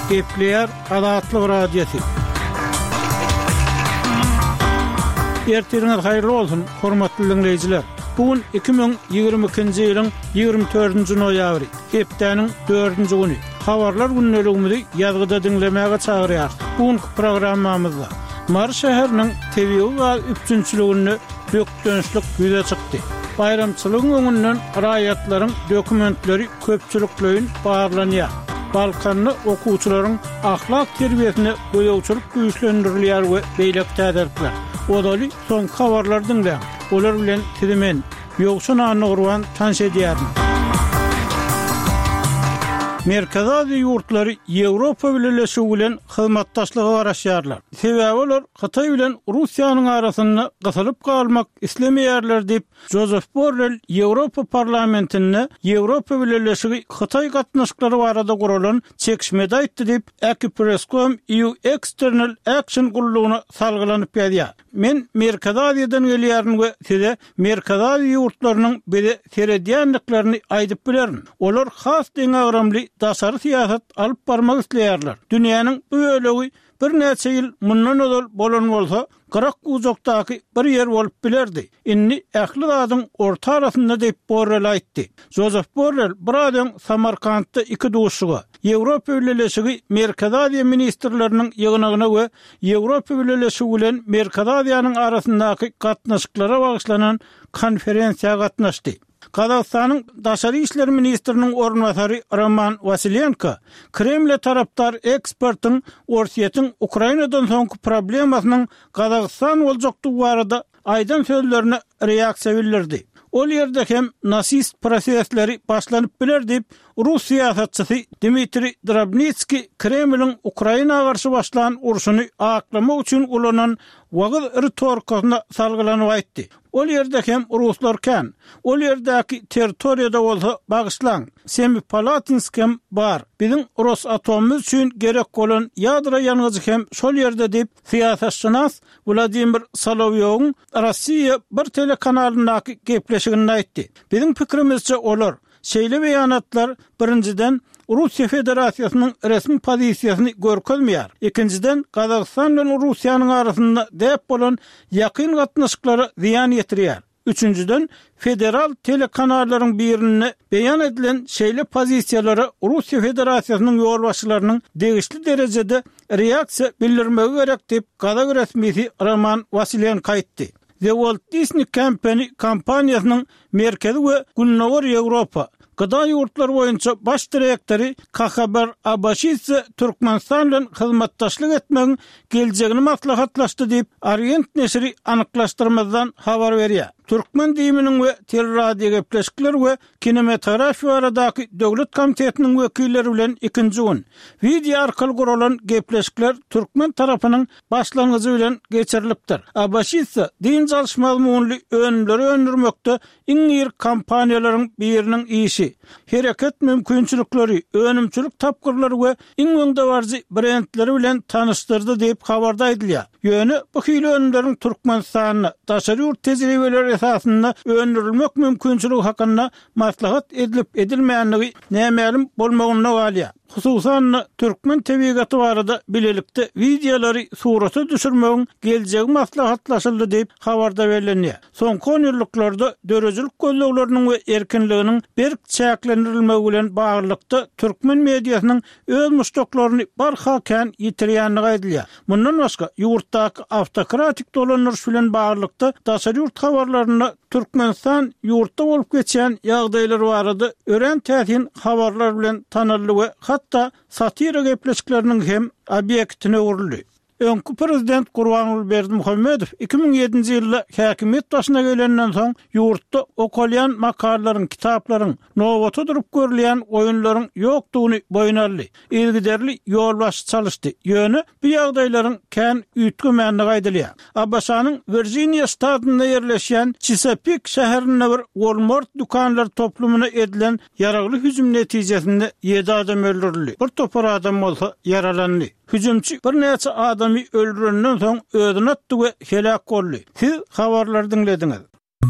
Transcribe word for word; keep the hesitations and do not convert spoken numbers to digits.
Gepleyer Azatlyk Radiosu. Ertirňiz haýyrly bolsun, hormatly dinleýijiler. Bugün iki bin ýygrimi ikinji ýylyň ýygrimi dördünji noýabry, hepdeniň dördünji güni. Habarlar günneligimizi ýazgyda dinlemäge çagyrýar. Bugünkü programmamyzda Mar şäheriniň T V we üçünçiligini dökdönüşlik ýüze çykdy. Bayramçylygyň öňünden raýatlaryň dokumentleri köpçülikleýin barlanýar. Balkanly okuwçylaryň ahlak terbiýesini goýawçylyk güýçlendirilýär we beýlek täderler. Odaly son habarlardan da olar bilen tidimen ýoksun anygyrwan tanş edýärdim. Merkez Aziýa ýurtlary Ýewropa bilen bilen hyzmatdaşlygy baraşýarlar. Sebäbi olar Hatay bilen Russiýanyň arasynda gysylyp galmak islemeýärler diýip Joseph Borrell Ýewropa parlamentinde Ýewropa bilen Hatay gatnaşyklary barada guralan çekişmede aýtdy diýip Akipresscom E U External Action gurulugyna salgylanyp ýadyar. Men Merkez Aziýadan gelýärdim we size Merkez Aziýa ýurtlarynyň biri seredýänliklerini aýdyp bilerim. Olar has deňagramly dasary siýasat alyp barmak isleýärler. Dünýäniň bu bölegi bir näçe ýyl mundan öňe bolan bolsa, Qırak uzakdaky bir yer bolup bilerdi. Inni ähli zadyň orta arasynda diýip Borrell aýtdy. Joseph Borrell buradan Samarkandda iki duşuga Ýewropa bilen Merkez Aziýa ministrleriniň ýygynyna we Ýewropa bilen Merkez Aziýanyň arasyndaky gatnaşyklara bagyşlanan konferensiýa gatnaşdy. Kazakstanyň daşary işler ministriniň ornwasary Roman Vasilyenko, Kreml tarapdar ekspertiň Orsiýetiň Ukrainadan soňky problemasynyň Kazakstan boljakdygy barada aýdan sözlerine reaksiýa bildirdi. Ol ýerde hem nasist prosesleri başlanyp biler diýip Rus siýasatçysy Dmitri Drobnitski Kremliň Ukraina garşy başlanan urşuny aklamak üçin ulanan wagyz retorikasyna salgylanyp aýtdy. Ol ýerde hem ruslar kan, ol ýerdäki territoriýada bolsa bagyşlan. Semipalatinsk bar. Biziň Rosatomymyz üçin gerek bolan ýadra ýanyjy hem şol ýerde diýip siýasatçynas Vladimir Solovyowyň Rossiýa bir telekanalynaky gepleşigini aýtdy. Biziň pikirimizçe olar şeýle beýanatlar birinciden Russiýa Federasiýasynyň resmi pozisiýasyny görkezmeýär. Ikinciden Kazakstan bilen Russiýanyň arasynda dep bolan ýakyn gatnaşyklary ziýan ýetirýär. Üçüncüden federal telekanallaryň birine beýan edilen şeýle pozisiýalary Russiýa Federasiýasynyň ýolbaşçylarynyň degişli derejede reaksiýa bildirmegi gerek diýip Kazak resmisi Roman Vasilyenko aýtdy. The Walt Disney Company kampaniýasynyň merkezi we Günnewer Ýewropa Gıda ýurtlar boýunça baş direktori Kakhabar Abashidze Türkmenistan bilen hyzmatdaşlyk etmegiň geljegini maslahatlaşdy diýip Orient neşri anyklaşdyrmazdan habar berýär. Türkmen diýiminiň we teleradio gepleşikler we kinematografiýa aradaky döwlet komitetiniň wekilleri bilen ikinji gün video arkaly guralan gepleşikler Türkmen tarapynyň başlangyjy bilen geçirilipdir. Abashidze din jalşmaly önleri öndürmekde iň ýyr kampaniýalaryň biriniň işi, hereket mümkinçilikleri, önümçilik tapgyrlary we iň öňde barjy brendleri bilen tanışdyrdy diýip habarda aýdylýar. Ýöne bu hili önümleriň Türkmenistanyna daşary ýurt tejribeleri esasında öndürilmek mümkinçiligi hakynda maslahat edilip edilmeýänligi nämälim bolmagyna galýar. Hususan Türkmen tebigaty barada bilelikde videolary suraty düşürmegiň geljegi maslahatlaşyldy diýip habarda berilýär. Soňky on ýyllarda dörejilik gözlegleriniň we erkinliginiň berk çäklendirilmegi bilen baglykda Türkmen mediasynyň öz muştoklaryny barhakan ýitirýänligi aýdylýar. Mundan başga ýurtdaky awtokratik dolanýaryş bilen baglykda daşary ýurt habarlaryna Türkmenistan ýurtda bolup geçen ýagdaýlar barada ören täsin habarlar bilen tanyldy we hatta satira gepleşikleriniň hem obyektine urildi. Öňkü prezident Gurbanuly Berdimuhammedow iki bin ýedinji ýylda häkimet başyna gelenden soň ýurtda okulýan makalaryň, kitaplaryň, nowaty durup görülýän oýunlaryň ýokdugyny boýun aldy. Ilgiderli ýolbaşy çalışdy. Ýöne bu ýagdaýlaryň kän üýtgemänligi aýdylýar. Abaşanyň Virginia ştatynda ýerleşýän Chesapeake şäherinde bir Walmart dukanlar toplumuna edilen ýaragly hüjüm netijesinde ýedi adam öldürildi. Bir topar adam bolsa yaralandy. Hüjümçi bir näçe adamy öldürenden soň özüni atdy we helak boldy. Siz habarlar dinlediňiz.